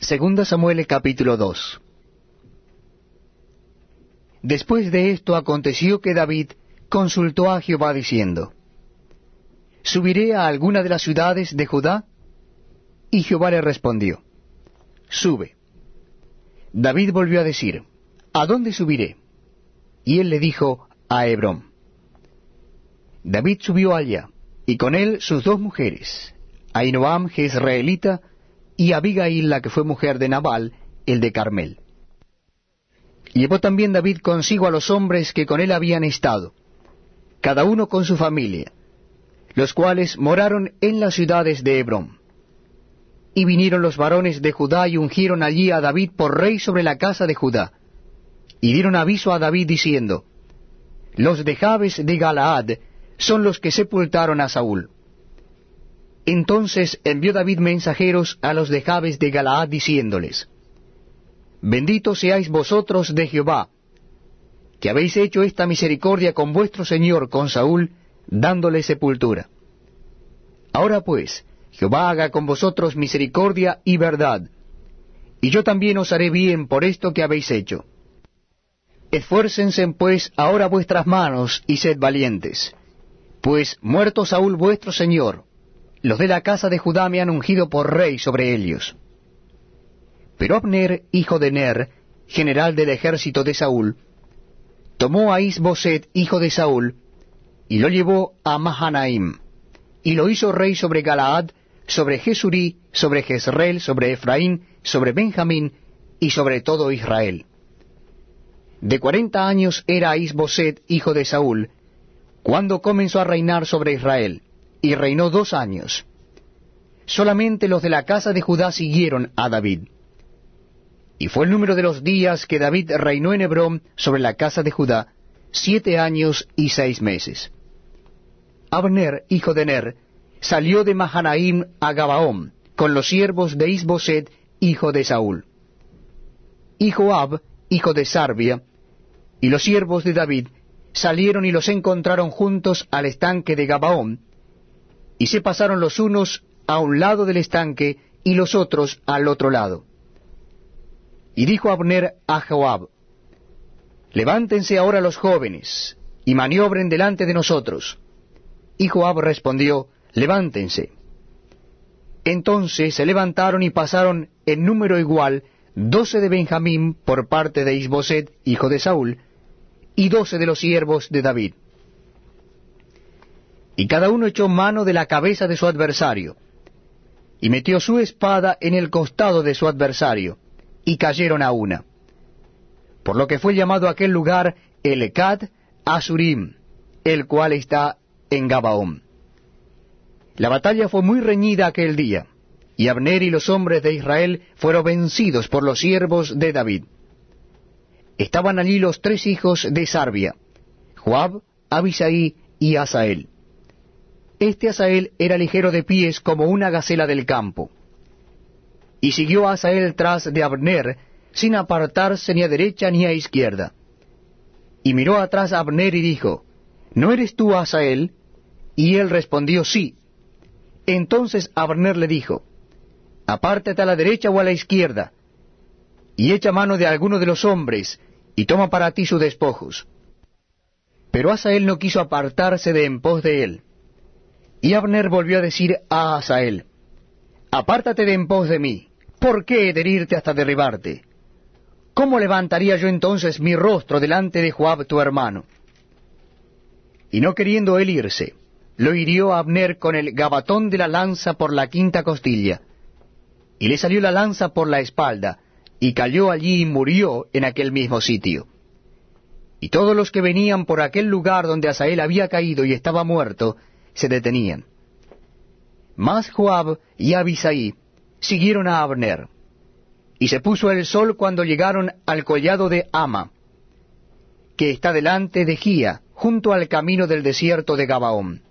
Segunda Samuel capítulo 2. Después de esto aconteció que David consultó a Jehová diciendo: ¿Subiré a alguna de las ciudades de Judá? Y Jehová le respondió: Sube. David volvió a decir: ¿A dónde subiré? Y él le dijo: a Hebrón. David subió allá, y con él sus dos mujeres, Ahinoam jezreelita, y Abigail, la que fue mujer de Nabal, el de Carmel. Llevó también David consigo a los hombres que con él habían estado, cada uno con su familia, los cuales moraron en las ciudades de Hebrón. Y vinieron los varones de Judá y ungieron allí a David por rey sobre la casa de Judá. Y dieron aviso a David diciendo: Los de Jabes de Galaad son los que sepultaron a Saúl. Entonces envió David mensajeros a los de Jabes de Galaad diciéndoles: Benditos seáis vosotros de Jehová, que habéis hecho esta misericordia con vuestro señor, con Saúl, dándole sepultura. Ahora pues, Jehová haga con vosotros misericordia y verdad, y yo también os haré bien por esto que habéis hecho. Esfuércense pues ahora vuestras manos y sed valientes, pues muerto Saúl vuestro señor, los de la casa de Judá me han ungido por rey sobre ellos. Pero Abner, hijo de Ner, general del ejército de Saúl, tomó a Is-Boset, hijo de Saúl, y lo llevó a Mahanaim, y lo hizo rey sobre Galaad, sobre Jesurí, sobre Jezreel, sobre Efraín, sobre Benjamín, y sobre todo Israel. De 40 años era Is-Boset, hijo de Saúl, cuando comenzó a reinar sobre Israel, y reinó 2 años. Solamente los de la casa de Judá siguieron a David. Y fue el número de los días que David reinó en Hebrón sobre la casa de Judá, 7 años y 6 meses. Abner, hijo de Ner, salió de Mahanaim a Gabaón, con los siervos de Is-Boset, hijo de Saúl. Y Joab, hijo de Sarbia, y los siervos de David, salieron y los encontraron juntos al estanque de Gabaón, y se pasaron los unos a un lado del estanque, y los otros al otro lado. Y dijo Abner a Joab: Levántense ahora los jóvenes, y maniobren delante de nosotros. Y Joab respondió: Levántense. Entonces se levantaron y pasaron en número igual 12 de Benjamín por parte de Is-Boset, hijo de Saúl, y 12 de los siervos de David. Y cada uno echó mano de la cabeza de su adversario, y metió su espada en el costado de su adversario, y cayeron a una. Por lo que fue llamado aquel lugar Elecad Asurim, el cual está en Gabaón. La batalla fue muy reñida aquel día, y Abner y los hombres de Israel fueron vencidos por los siervos de David. Estaban allí los 3 hijos de Sarbia, Joab, Abisai y Asael. Este Asael era ligero de pies como una gacela del campo. Y siguió Asael tras de Abner, sin apartarse ni a derecha ni a izquierda. Y miró atrás a Abner y dijo: ¿No eres tú Asael? Y él respondió: sí. Entonces Abner le dijo: Apártate a la derecha o a la izquierda, y echa mano de alguno de los hombres, y toma para ti sus despojos. Pero Asael no quiso apartarse de en pos de él. Y Abner volvió a decir a Asael: Apártate de en pos de mí. ¿Por qué he de herirte hasta derribarte? ¿Cómo levantaría yo entonces mi rostro delante de Joab tu hermano? Y no queriendo él irse, lo hirió a Abner con el gabatón de la lanza por la 5ª costilla, y le salió la lanza por la espalda, y cayó allí y murió en aquel mismo sitio. Y todos los que venían por aquel lugar donde Asael había caído y estaba muerto, se detenían. Mas Joab y Abisai siguieron a Abner. Y se puso el sol cuando llegaron al collado de Ama, que está delante de Gía, junto al camino del desierto de Gabaón.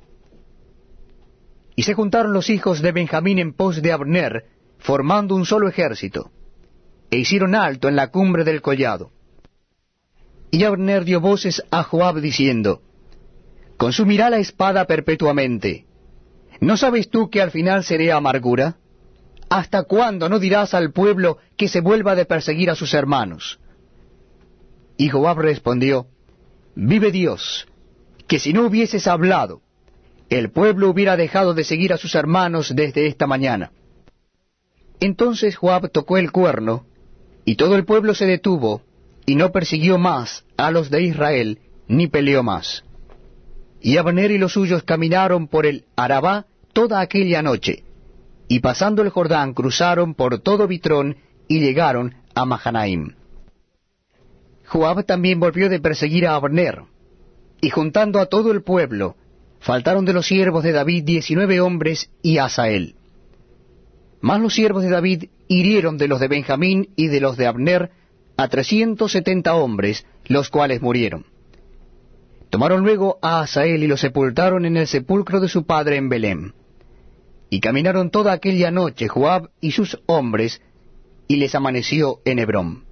Y se juntaron los hijos de Benjamín en pos de Abner, formando un solo ejército, e hicieron alto en la cumbre del collado. Y Abner dio voces a Joab diciendo: Consumirá la espada perpetuamente. ¿No sabes tú que al final seré amargura? ¿hasta cuándo no dirás al pueblo que se vuelva de perseguir a sus hermanos? Y Joab respondió, vive Dios, que si no hubieses hablado, el pueblo hubiera dejado de seguir a sus hermanos desde esta mañana. Entonces Joab tocó el cuerno, y todo el pueblo se detuvo, y no persiguió más a los de Israel, ni peleó más. Y Abner y los suyos caminaron por el Arabá toda aquella noche, y pasando el Jordán cruzaron por todo Bitrón, y llegaron a Mahanaim. Joab también volvió de perseguir a Abner, y juntando a todo el pueblo, faltaron de los siervos de David 19 hombres y Asael. Mas los siervos de David hirieron de los de Benjamín y de los de Abner a 370 hombres, los cuales murieron. Tomaron luego a Asael y lo sepultaron en el sepulcro de su padre en Belén. Y caminaron toda aquella noche Joab y sus hombres, y les amaneció en Hebrón.